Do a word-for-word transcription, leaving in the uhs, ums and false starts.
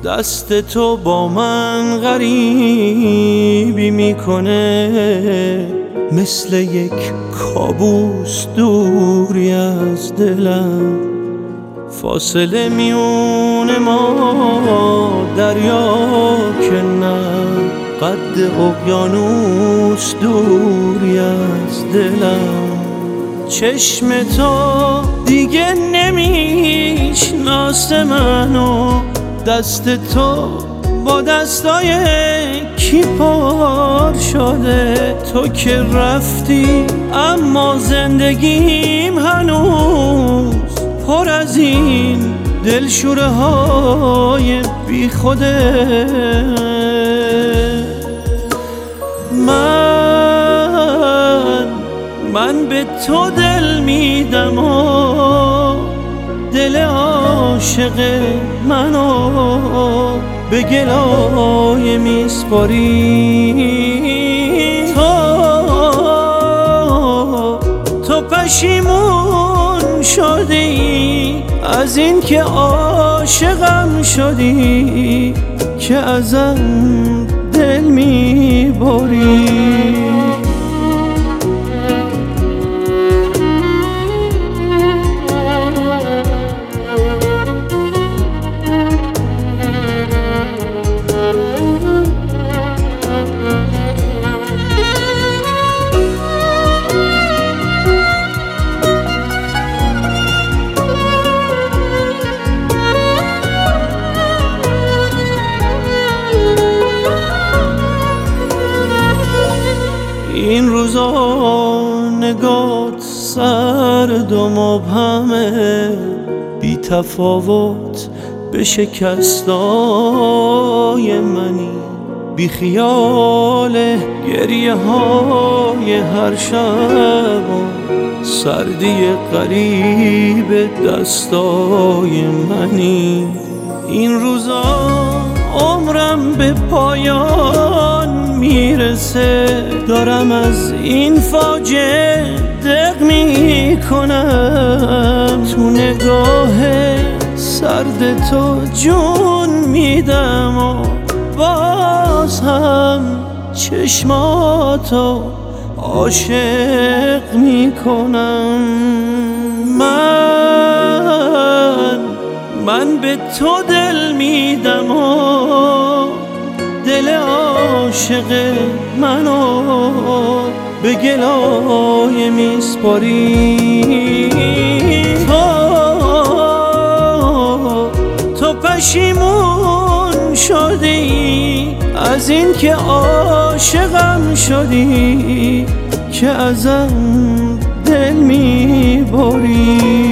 دست تو با من غریبی میکنه، مثل یک کابوس دوری از دلم. فاصله میون ما دریا که نه، قد اقیانوس دوری از دلم. چشم تو دیگه نمیشناسه منو، دست تو با دستای کی پر شده. تو که رفتی اما زندگیم هنوز پر از این دلشوره های بی خوده. من من به تو دل میدم و دل عاشق منو به گلای میسپاری. تو تو پشیمون شدی از این که عاشقم شدی، که ازم دل میبری. این روزا نگات سرد و مبهمه، بی تفاوت به شکستای منی. بی خیال گریه های هر شب و سردی قریب دستای منی. این روزا عمرم به پایان میرسه، دارم از این فاجعه دق میکنم. تو نگاه سرد تو جون میدم و باز هم چشماتو عاشق میکنم. من من به تو دل میدم و دل عاشق منو به گلای میسپاری. تو تو پشیمون شدی از این که عاشقم شدی، که ازم دل میبری.